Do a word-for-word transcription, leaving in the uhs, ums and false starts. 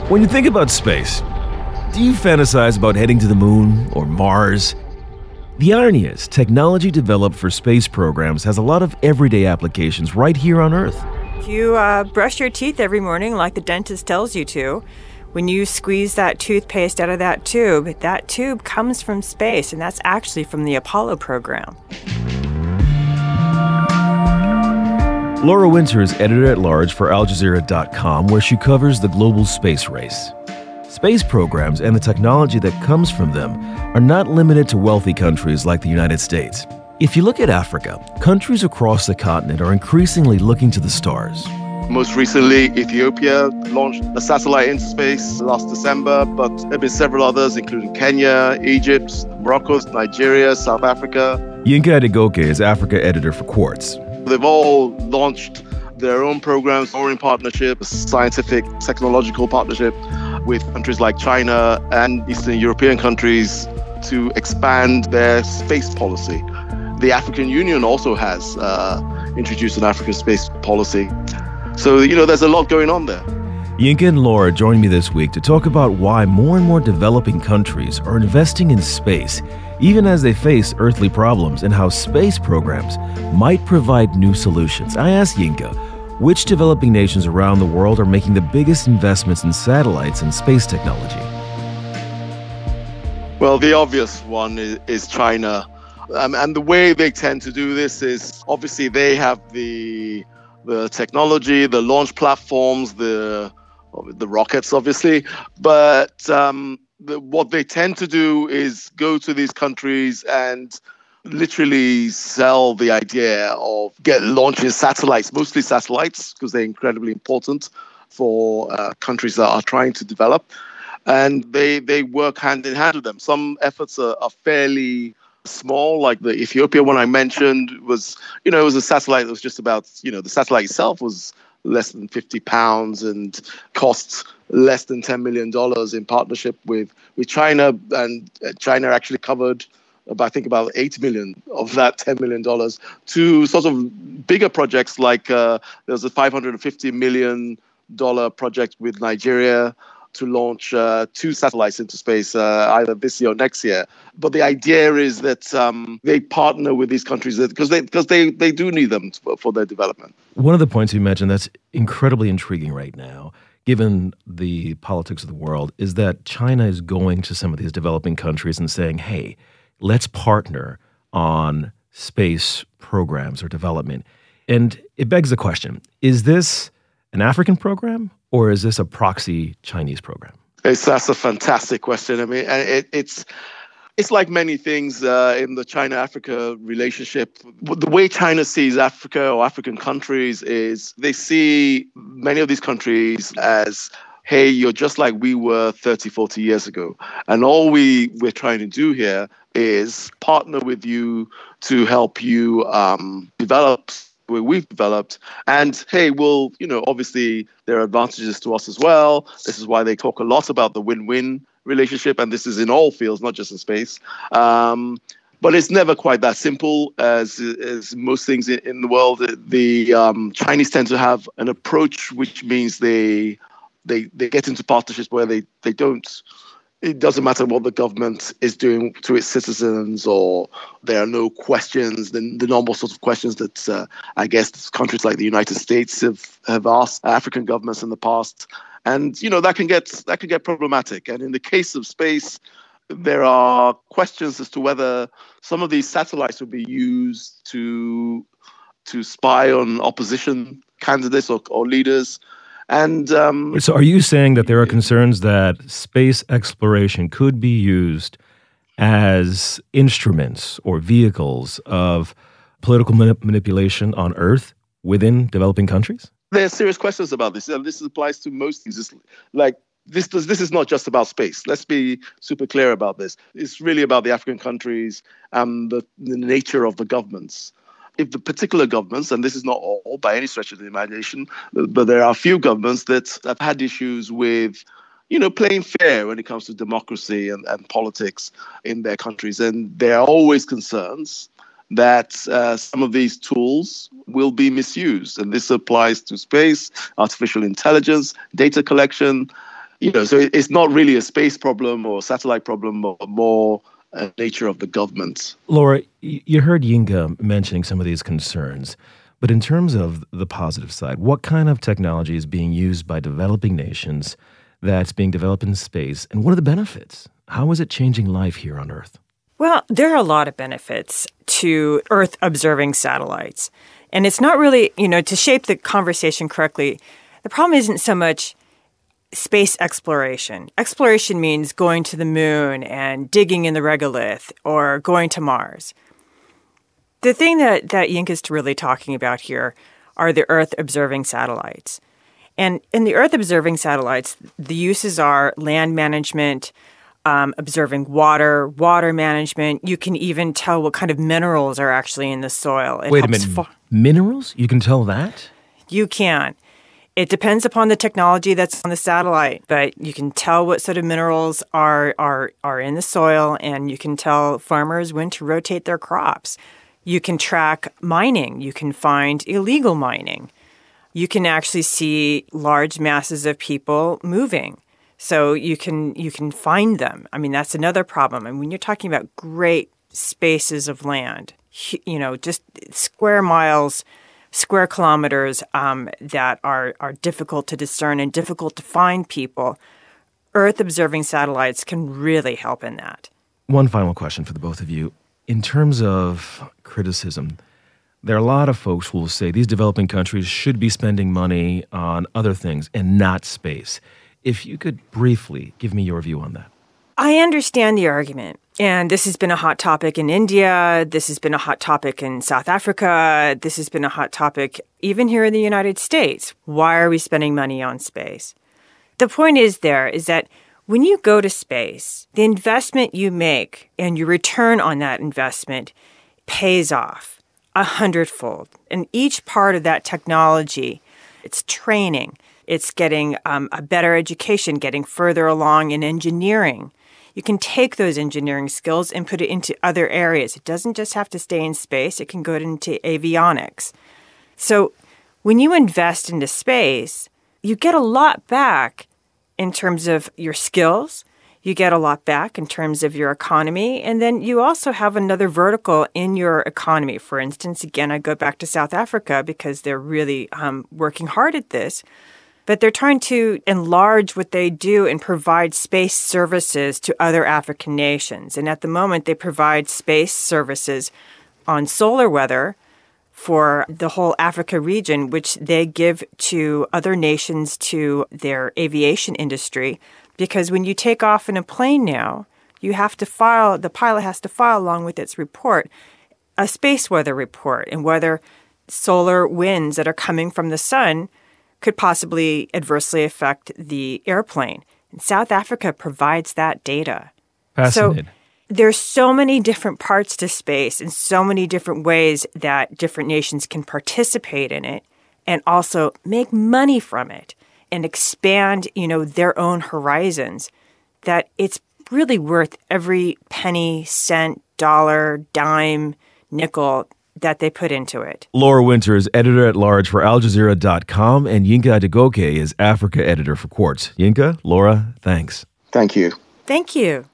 When you think about space, do you fantasize about heading to the moon or Mars? The irony is, technology developed for space programs has a lot of everyday applications right here on Earth. If you uh, brush your teeth every morning like the dentist tells you to, when you squeeze that toothpaste out of that tube, that tube comes from space, and that's actually from the Apollo program. Laura Winter is editor-at-large for Al Jazeera dot com, where she covers the global space race. Space programs and the technology that comes from them are not limited to wealthy countries like the United States. If you look at Africa, countries across the continent are increasingly looking to the stars. Most recently, Ethiopia launched a satellite into space last December, but there have been several others, including Kenya, Egypt, Morocco, Nigeria, South Africa. Yinka Adegoke is Africa editor for Quartz. They've all launched their own programs or in partnership, scientific, technological partnership with countries like China and Eastern European countries to expand their space policy. The African Union also has uh, introduced an African space policy. So, you know, there's a lot going on there. Yinka and Laura joined me this week to talk about why more and more developing countries are investing in space, even as they face earthly problems, and how space programs might provide new solutions. I asked Yinka, which developing nations around the world are making the biggest investments in satellites and space technology? Well, the obvious one is, is China. Um, and the way they tend to do this is, obviously, they have the the technology, the launch platforms, the the rockets, obviously. But um, the, what they tend to do is go to these countries and literally sell the idea of get launching satellites, mostly satellites, because they're incredibly important for uh, countries that are trying to develop. And they they work hand in hand with them. Some efforts are, are fairly small, like the Ethiopia one I mentioned was, you know, it was a satellite that was just about, you know, the satellite itself was less than fifty pounds and costs less than ten million dollars in partnership with, with China. And China actually covered, I think, about eight million of that ten million dollars to sort of bigger projects like uh, there was a five hundred fifty million dollars project with Nigeria to launch uh, two satellites into space uh, either this year or next year. But the idea is that um, they partner with these countries because they because they, they do need them for, for their development. One of the points you mentioned that's incredibly intriguing right now, given the politics of the world, is that China is going to some of these developing countries and saying, hey, let's partner on space programs or development. And it begs the question, is this an African program or is this a proxy Chinese program? It's, that's a fantastic question. I mean, it, it's it's like many things uh, in the China-Africa relationship. The way China sees Africa or African countries is they see many of these countries as, hey, you're just like we were thirty, forty years ago. And all we, we're trying to do here is partner with you to help you um, develop where we've developed. And hey, well, you know, obviously there are advantages to us as well. This is why they talk a lot about the win-win relationship. And this is in all fields, not just in space. Um, but it's never quite that simple as, as most things in, in the world. The um, Chinese tend to have an approach which means they they they get into partnerships where they, they don't, it doesn't matter what the government is doing to its citizens, or there are no questions, the, the normal sorts of questions that uh, I guess countries like the United States have, have asked African governments in the past. And, you know, that can get that can get problematic. And in the case of space, there are questions as to whether some of these satellites will be used to to spy on opposition candidates or, or leaders. And um, so are you saying that there are concerns that space exploration could be used as instruments or vehicles of political manip- manipulation on Earth within developing countries? There are serious questions about this. And this applies to most things. It's like this does this is not just about space. Let's be super clear about this. It's really about the African countries and the, the nature of the governments. If the particular governments, and this is not all by any stretch of the imagination, but there are a few governments that have had issues with, you know, playing fair when it comes to democracy and, and politics in their countries. And there are always concerns that uh, some of these tools will be misused. And this applies to space, artificial intelligence, data collection. You know, so it's not really a space problem or satellite problem, but more a nature of the government. Laura, you heard Yinka mentioning some of these concerns, but in terms of the positive side, what kind of technology is being used by developing nations that's being developed in space, and what are the benefits? How is it changing life here on Earth? Well, there are a lot of benefits to Earth-observing satellites. And it's not really, you know, to shape the conversation correctly, the problem isn't so much space exploration. Exploration means going to the moon and digging in the regolith or going to Mars. The thing that, that Yinka is really talking about here are the Earth-observing satellites. And in the Earth-observing satellites, the uses are land management, um, observing water, water management. You can even tell what kind of minerals are actually in the soil. It Wait a minute. Fo- minerals? You can tell that? You can. It depends upon the technology that's on the satellite, but you can tell what sort of minerals are are are in the soil, and you can tell farmers when to rotate their crops. You can track mining. You can find illegal mining. You can actually see large masses of people moving. So you can you can find them. I mean, that's another problem. And when you're talking about great spaces of land, you know, just square miles, square kilometers um, that are, are difficult to discern and difficult to find people, Earth-observing satellites can really help in that. One final question for the both of you. In terms of criticism, there are a lot of folks who will say these developing countries should be spending money on other things and not space. If you could briefly give me your view on that. I understand the argument. And this has been a hot topic in India. This has been a hot topic in South Africa. This has been a hot topic even here in the United States. Why are we spending money on space? The point is there is that when you go to space, the investment you make and your return on that investment pays off a hundredfold. And each part of that technology, it's training, it's getting um, a better education, getting further along in engineering. You can take those engineering skills and put it into other areas. It doesn't just have to stay in space. It can go into avionics. So when you invest into space, you get a lot back in terms of your skills. You get a lot back in terms of your economy. And then you also have another vertical in your economy. For instance, again, I go back to South Africa because they're really um, working hard at this. But they're trying to enlarge what they do and provide space services to other African nations. And at the moment, they provide space services on solar weather for the whole Africa region, which they give to other nations, to their aviation industry. Because when you take off in a plane now, you have to file, the pilot has to file along with its report, a space weather report, and whether solar winds that are coming from the sun could possibly adversely affect the airplane. And South Africa provides that data. Fascinating. So there's so many different parts to space and so many different ways that different nations can participate in it and also make money from it and expand, you know, their own horizons, that it's really worth every penny, cent, dollar, dime, nickel that they put into it. Laura Winters, editor-at-large for Al Jazeera dot com, and Yinka Adegoke is Africa editor for Quartz. Yinka, Laura, thanks. Thank you. Thank you.